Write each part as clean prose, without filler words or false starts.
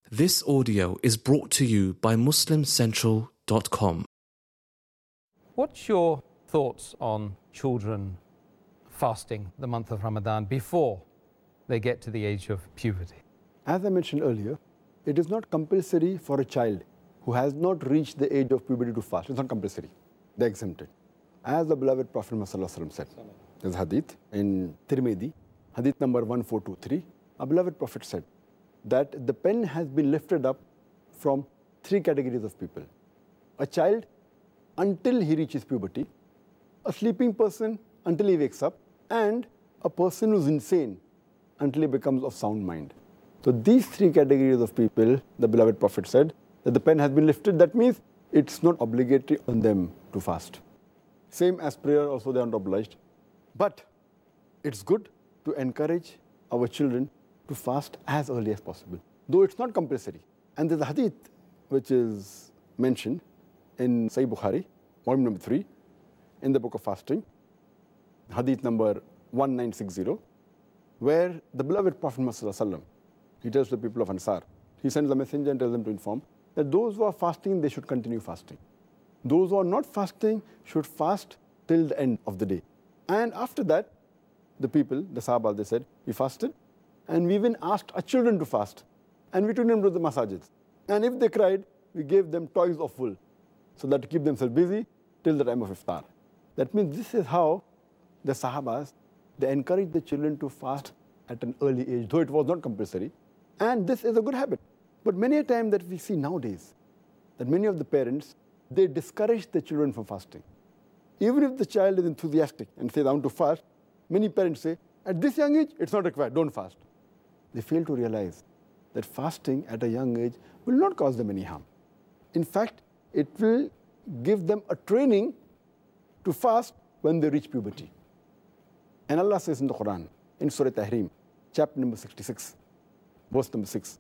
This audio is brought to you by MuslimCentral.com. What's your thoughts on children fasting the month of Ramadan before they get to the age of puberty? As I mentioned earlier, it is not compulsory for a child who has not reached the age of puberty to fast. It's not compulsory. They're exempted. As the beloved Prophet Muhammad said, there's hadith in Tirmidhi, hadith number 1423, our beloved Prophet said that the pen has been lifted up from three categories of people. A child until he reaches puberty, a sleeping person until he wakes up, and a person who's insane until he becomes of sound mind. So these three categories of people, the beloved Prophet said that the pen has been lifted. That means it's not obligatory on them to fast. Same as prayer, also they are not obliged. But it's good to encourage our children to fast as early as possible, though it's not compulsory. And there's a hadith which is mentioned in Sahih Bukhari, volume number 3, in the book of fasting, hadith number 1960, where the beloved Prophet Muhammad, he tells the people of Ansar, he sends a messenger and tells them to inform that those who are fasting, they should continue fasting. Those who are not fasting should fast till the end of the day. And after that, the people, the Sahaba, they said, we fasted, and we even asked our children to fast. And we took them to the masajids. And if they cried, we gave them toys of wool, so that to keep themselves busy till the time of iftar. That means this is how the Sahabas, they encouraged the children to fast at an early age, though it was not compulsory. And this is a good habit. But many a time that we see nowadays, that many of the parents, they discourage the children from fasting. Even if the child is enthusiastic and says, I want to fast, many parents say, at this young age, it's not required, don't fast. They fail to realize that fasting at a young age will not cause them any harm. In fact, it will give them a training to fast when they reach puberty. And Allah says in the Quran, in Surah Tahrim, chapter number 66, verse number 6,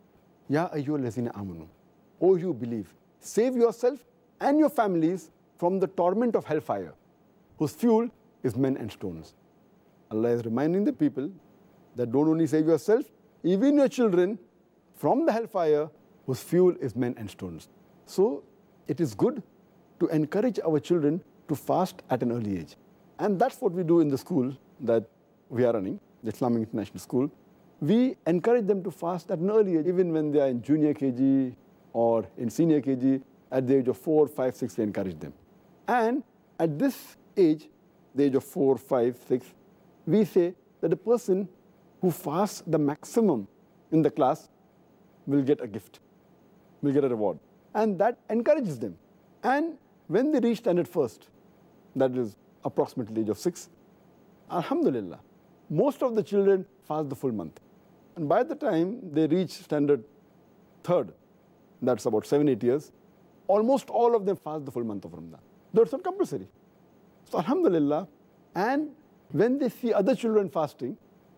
Ya ayyuhal lazina amanu, O you believe, save yourself and your families from the torment of hellfire, whose fuel is men and stones. Allah is reminding the people that don't only save yourself, even your children from the hellfire, whose fuel is men and stones. So it is good to encourage our children to fast at an early age. And that's what we do in the school that we are running, the Islamic International School. We encourage them to fast at an early age, even when they are in junior KG or in senior KG. At the age of 4, 5, 6, we encourage them. And at this age, the age of 4, 5, 6, we say that the person who fasts the maximum in the class will get a gift, will get a reward. And that encourages them. And when they reach standard first, that is approximately the age of 6, alhamdulillah, most of the children fast the full month. And by the time they reach standard third, that's about 7, 8 years, almost all of them fast the full month of Ramadan. Though it's not compulsory. So alhamdulillah, and when they see other children fasting,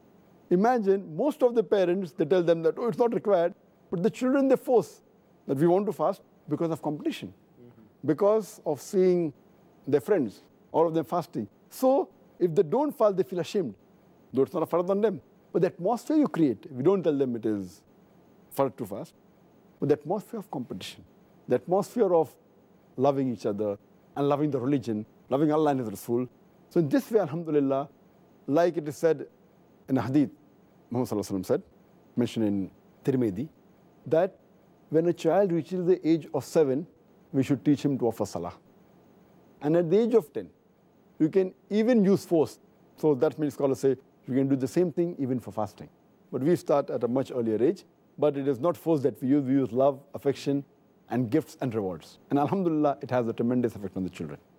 imagine most of the parents, they tell them that, oh, it's not required, but the children, they force that we want to fast because of competition, because of seeing their friends, all of them fasting. So if they don't fast, they feel ashamed, though it's not a fard on them. But the atmosphere you create, we don't tell them it is fard to fast, but the atmosphere of competition, the atmosphere of loving each other and loving the religion, loving Allah and His Rasul. So in this way, alhamdulillah, like it is said in a hadith, Muhammad said, mentioned in Tirmidhi, that when a child reaches the age of 7, we should teach him to offer salah. And at the age of 10, you can even use force. So that means scholars say you can do the same thing even for fasting. But we start at a much earlier age. But it is not force that we use love, affection, and gifts and rewards. And alhamdulillah, it has a tremendous effect on the children.